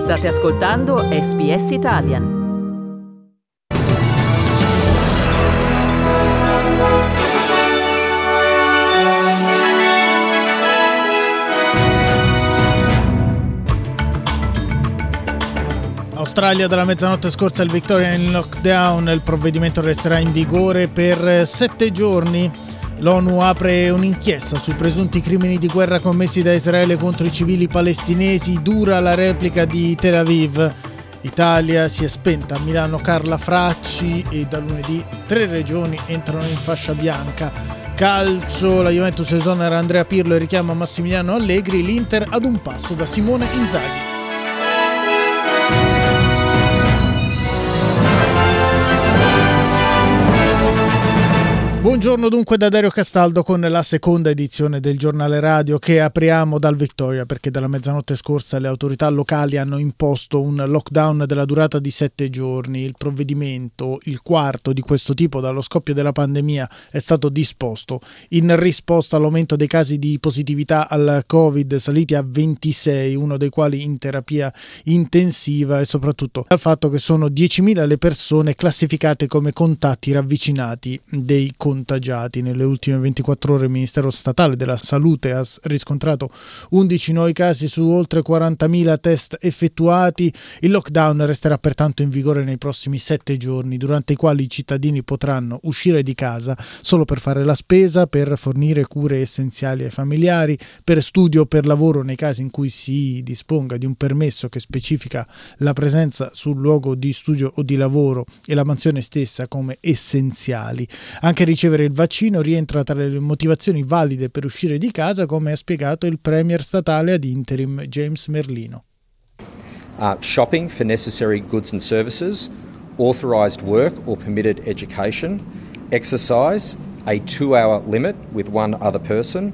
State ascoltando SBS Italian. Australia, dalla mezzanotte scorsa il Victoria è in lockdown, il provvedimento resterà in vigore per 7 giorni. L'ONU apre un'inchiesta sui presunti crimini di guerra commessi da Israele contro i civili palestinesi, dura la replica di Tel Aviv. Italia si è spenta a Milano Carla Fracci e da lunedì 3 regioni entrano in fascia bianca. Calcio, la Juventus esonera Andrea Pirlo e richiama Massimiliano Allegri, l'Inter ad un passo da Simone Inzaghi. Buongiorno dunque da Dario Castaldo con la seconda edizione del giornale radio che apriamo dal Victoria, perché dalla mezzanotte scorsa le autorità locali hanno imposto un lockdown della durata di 7 giorni. Il provvedimento, il quarto di questo tipo dallo scoppio della pandemia, è stato disposto in risposta all'aumento dei casi di positività al Covid saliti a 26, uno dei quali in terapia intensiva, e soprattutto al fatto che sono 10.000 le persone classificate come contatti ravvicinati dei contagiati. Nelle ultime 24 ore il Ministero Statale della Salute ha riscontrato 11 nuovi casi su oltre 40.000 test effettuati. Il lockdown resterà pertanto in vigore nei prossimi 7 giorni, durante i quali i cittadini potranno uscire di casa solo per fare la spesa, per fornire cure essenziali ai familiari, per studio o per lavoro nei casi in cui si disponga di un permesso che specifica la presenza sul luogo di studio o di lavoro e la mansione stessa come essenziali. Anche ricevere il vaccino rientra tra le motivazioni valide per uscire di casa, come ha spiegato il premier statale ad interim James Merlino. Shopping for necessary goods and services, authorised work or permitted education, exercise, a 2-hour limit with one other person,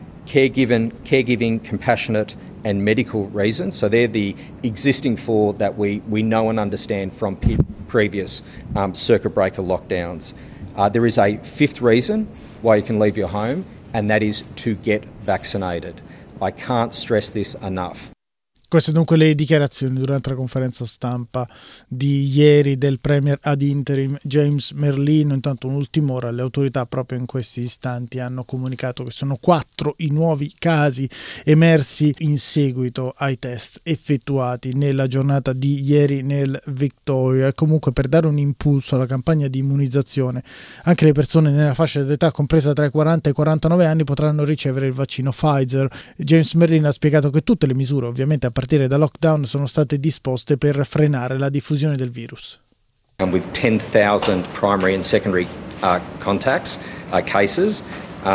caregiving, compassionate and medical reasons. So they're the existing 4 that we know and understand from previous circuit breaker lockdowns. There is a 5th reason why you can leave your home, and that is to get vaccinated. I can't stress this enough. Queste dunque le dichiarazioni durante la conferenza stampa di ieri del premier ad interim James Merlino. Intanto un'ultima ora, le autorità proprio in questi istanti hanno comunicato che sono 4 i nuovi casi emersi in seguito ai test effettuati nella giornata di ieri nel Victoria. Comunque, per dare un impulso alla campagna di immunizzazione, anche le persone nella fascia d'età compresa tra i 40 e i 49 anni potranno ricevere il vaccino Pfizer. James Merlino ha spiegato che tutte le misure, ovviamente a partire da lockdown, sono state disposte per frenare la diffusione del virus. And with 10,000 primary and secondary contacts, cases,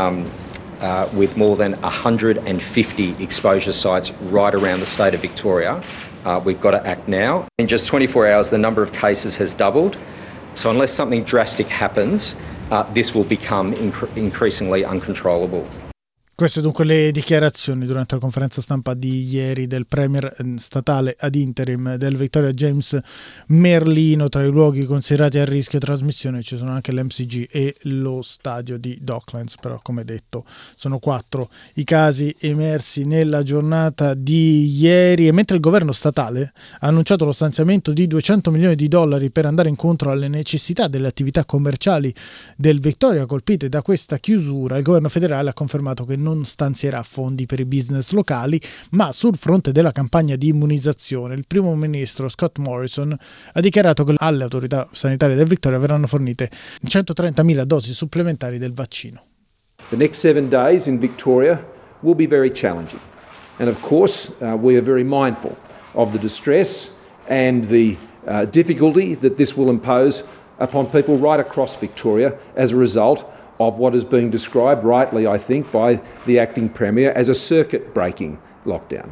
with more than 150 exposure sites right around the state of Victoria, we've got to act now. In just 24 hours, the number of cases has doubled. So unless something drastic happens, this will become increasingly uncontrollable. Queste dunque le dichiarazioni durante la conferenza stampa di ieri del premier statale ad interim del Victoria James Merlino. Tra i luoghi considerati a rischio trasmissione ci sono anche l'MCG e lo stadio di Docklands, però come detto sono 4 i casi emersi nella giornata di ieri. E mentre il governo statale ha annunciato lo stanziamento di $200 milioni per andare incontro alle necessità delle attività commerciali del Victoria colpite da questa chiusura, il governo federale ha confermato che non stanzierà fondi per i business locali, ma sul fronte della campagna di immunizzazione il primo ministro Scott Morrison ha dichiarato che alle autorità sanitarie del Victoria verranno fornite 130.000 dosi supplementari del vaccino. The next 7 days in Victoria will be very challenging, and of course we are very mindful of the distress and the difficulty that this will impose upon people right across Victoria as a result of what is being described rightly, I think, by the acting Premier as a circuit-breaking lockdown.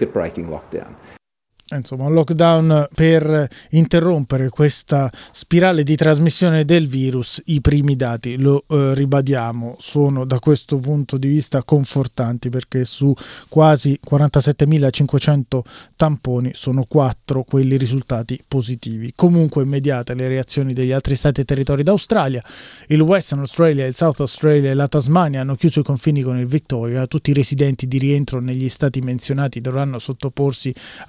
Insomma, un lockdown per interrompere questa spirale di trasmissione del virus. I primi dati, lo ribadiamo, sono da questo punto di vista confortanti, perché su quasi 47.500 tamponi sono 4 quelli risultati positivi. Comunque immediate le reazioni degli altri stati e territori d'Australia. Il Western Australia, il South Australia e la Tasmania hanno chiuso i confini con il Victoria. Tutti i residenti di rientro negli stati menzionati dovranno sottoporsi a 14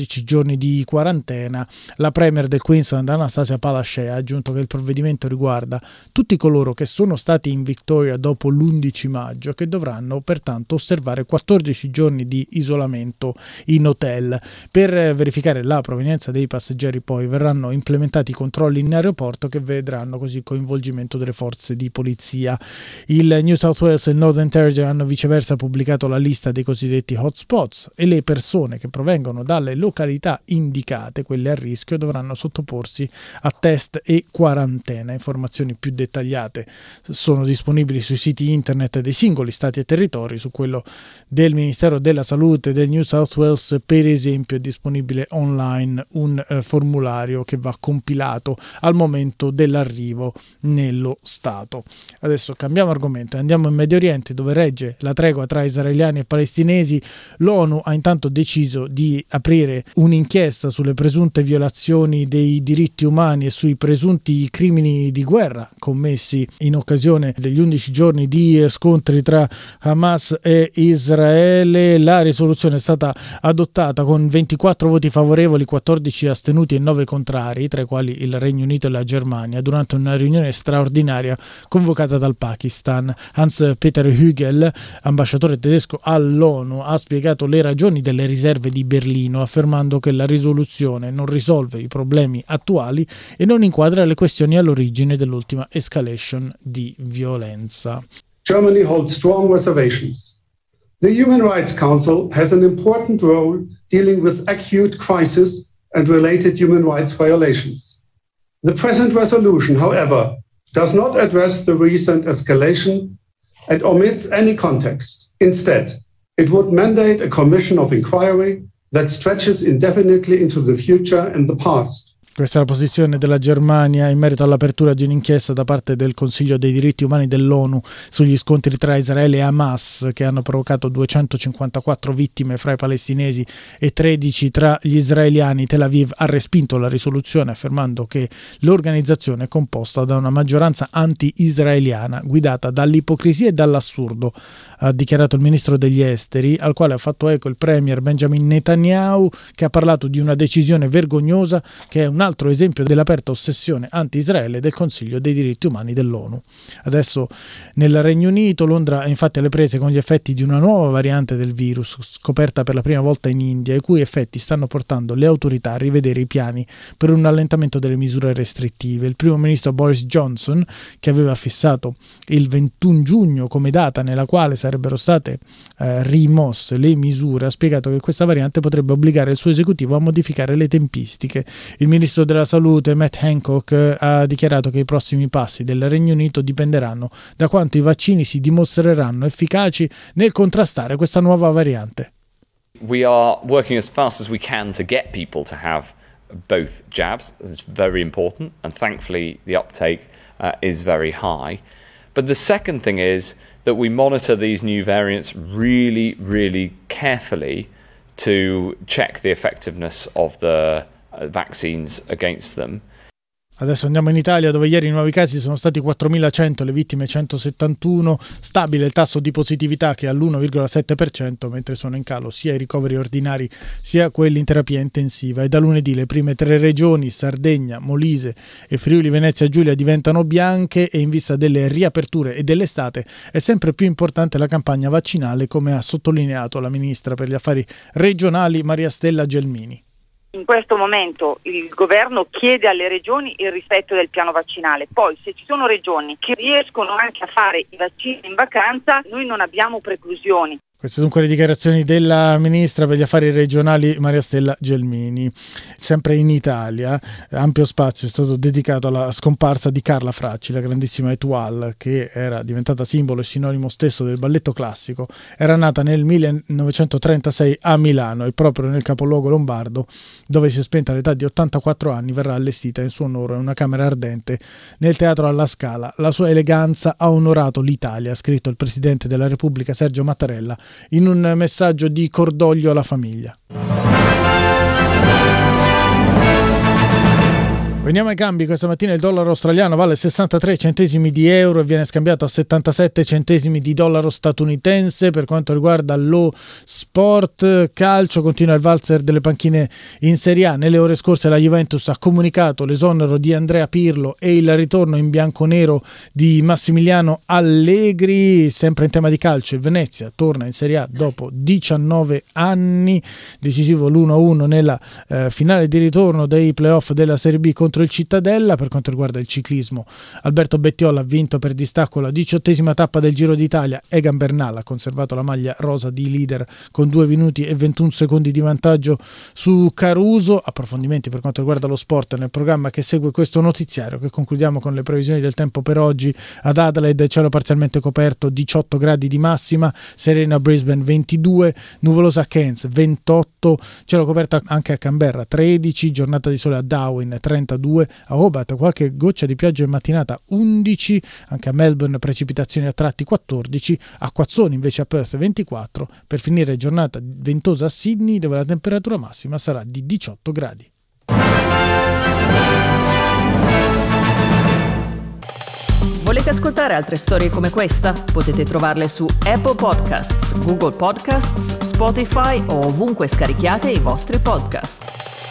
14 giorni di quarantena. La premier del Queensland, Anastasia Palaszczuk, ha aggiunto che il provvedimento riguarda tutti coloro che sono stati in Victoria dopo l'11 maggio, che dovranno pertanto osservare 14 giorni di isolamento in hotel. Per verificare la provenienza dei passeggeri poi verranno implementati controlli in aeroporto che vedranno così il coinvolgimento delle forze di polizia. Il New South Wales e il Northern Territory hanno viceversa pubblicato la lista dei cosiddetti hotspots e le persone che provengono dalle località indicate, quelle a rischio, dovranno sottoporsi a test e quarantena. Informazioni più dettagliate sono disponibili sui siti internet dei singoli stati e territori. Su quello del Ministero della Salute del New South Wales, per esempio, è disponibile online un formulario che va compilato al momento dell'arrivo nello Stato. Adesso cambiamo argomento e andiamo in Medio Oriente, dove regge la tregua tra israeliani e palestinesi. L'ONU ha intanto deciso di aprire un'inchiesta sulle presunte violazioni dei diritti umani e sui presunti crimini di guerra commessi in occasione degli 11 giorni di scontri tra Hamas e Israele. La risoluzione è stata adottata con 24 voti favorevoli, 14 astenuti e 9 contrari, tra i quali il Regno Unito e la Germania, durante una riunione straordinaria convocata dal Pakistan. Hans-Peter Hügel, ambasciatore tedesco all'ONU, ha spiegato le ragioni delle riserve di Berlino, affermando che la risoluzione non risolve i problemi attuali e non inquadra le questioni all'origine dell'ultima escalation di violenza. Germany holds strong reservations. The Human Rights Council has an important role dealing with acute crisis and related human rights violations. The present resolution, however, does not address the recent escalation and omits any context. Instead, it would mandate a commission of inquiry that stretches indefinitely into the future and the past. Questa è la posizione della Germania in merito all'apertura di un'inchiesta da parte del Consiglio dei diritti umani dell'ONU sugli scontri tra Israele e Hamas, che hanno provocato 254 vittime fra i palestinesi e 13 tra gli israeliani. Tel Aviv ha respinto la risoluzione, affermando che l'organizzazione è composta da una maggioranza anti-israeliana guidata dall'ipocrisia e dall'assurdo, ha dichiarato il ministro degli esteri, al quale ha fatto eco il premier Benjamin Netanyahu, che ha parlato di una decisione vergognosa che è un altro esempio dell'aperta ossessione anti-Israele del Consiglio dei diritti umani dell'ONU. Adesso nel Regno Unito, Londra è infatti alle prese con gli effetti di una nuova variante del virus scoperta per la prima volta in India, i cui effetti stanno portando le autorità a rivedere i piani per un allentamento delle misure restrittive. Il primo ministro Boris Johnson, che aveva fissato il 21 giugno come data nella quale sarebbero state rimosse le misure, ha spiegato che questa variante potrebbe obbligare il suo esecutivo a modificare le tempistiche. Il ministro della Salute, Matt Hancock, ha dichiarato che i prossimi passi del Regno Unito dipenderanno da quanto i vaccini si dimostreranno efficaci nel contrastare questa nuova variante. We are working as fast as we can to get people to have both jabs. It's very important, and thankfully the uptake is very high. But the second thing is that we monitor these new variants really, really carefully to check the effectiveness of the vaccines against them. Adesso andiamo in Italia, dove ieri i nuovi casi sono stati 4.100, le vittime 171, stabile il tasso di positività che è all'1,7%, mentre sono in calo sia i ricoveri ordinari sia quelli in terapia intensiva. E da lunedì le prime 3 regioni, Sardegna, Molise e Friuli Venezia Giulia, diventano bianche, e in vista delle riaperture e dell'estate è sempre più importante la campagna vaccinale, come ha sottolineato la ministra per gli affari regionali Maria Stella Gelmini. In questo momento il governo chiede alle regioni il rispetto del piano vaccinale, poi se ci sono regioni che riescono anche a fare i vaccini in vacanza, noi non abbiamo preclusioni. Queste dunque le dichiarazioni della ministra per gli affari regionali Maria Stella Gelmini. Sempre in Italia, ampio spazio è stato dedicato alla scomparsa di Carla Fracci, la grandissima étoile che era diventata simbolo e sinonimo stesso del balletto classico. Era nata nel 1936 a Milano, e proprio nel capoluogo lombardo, dove si è spenta all'età di 84 anni, verrà allestita in suo onore una camera ardente nel Teatro alla Scala. La sua eleganza ha onorato l'Italia, ha scritto il Presidente della Repubblica Sergio Mattarella in un messaggio di cordoglio alla famiglia. Veniamo ai cambi. Questa mattina il dollaro australiano vale 63 centesimi di euro e viene scambiato a 77 centesimi di dollaro statunitense. Per quanto riguarda lo sport calcio, continua il valzer delle panchine in Serie A. Nelle ore scorse la Juventus ha comunicato l'esonero di Andrea Pirlo e il ritorno in bianconero di Massimiliano Allegri. Sempre in tema di calcio, il Venezia torna in Serie A dopo 19 anni. Decisivo l'1-1 nella finale di ritorno dei playoff della Serie B contro il Cittadella. Per quanto riguarda il ciclismo, Alberto Bettiola ha vinto per distacco la 18ª tappa del Giro d'Italia. Egan Bernal ha conservato la maglia rosa di leader con 2 minuti e 21 secondi di vantaggio su Caruso. Approfondimenti per quanto riguarda lo sport nel programma che segue questo notiziario, che concludiamo con le previsioni del tempo per oggi. Ad Adelaide cielo parzialmente coperto, 18 gradi di massima, serena a Brisbane 22, nuvolosa a Cairns 28, cielo coperto anche a Canberra 13, giornata di sole a Darwin 32, a Hobart qualche goccia di pioggia in mattinata 11, anche a Melbourne precipitazioni a tratti 14, acquazzoni invece a Perth 24, per finire giornata ventosa a Sydney dove la temperatura massima sarà di 18 gradi. Volete ascoltare altre storie come questa? Potete trovarle su Apple Podcasts, Google Podcasts, Spotify o ovunque scarichiate i vostri podcast.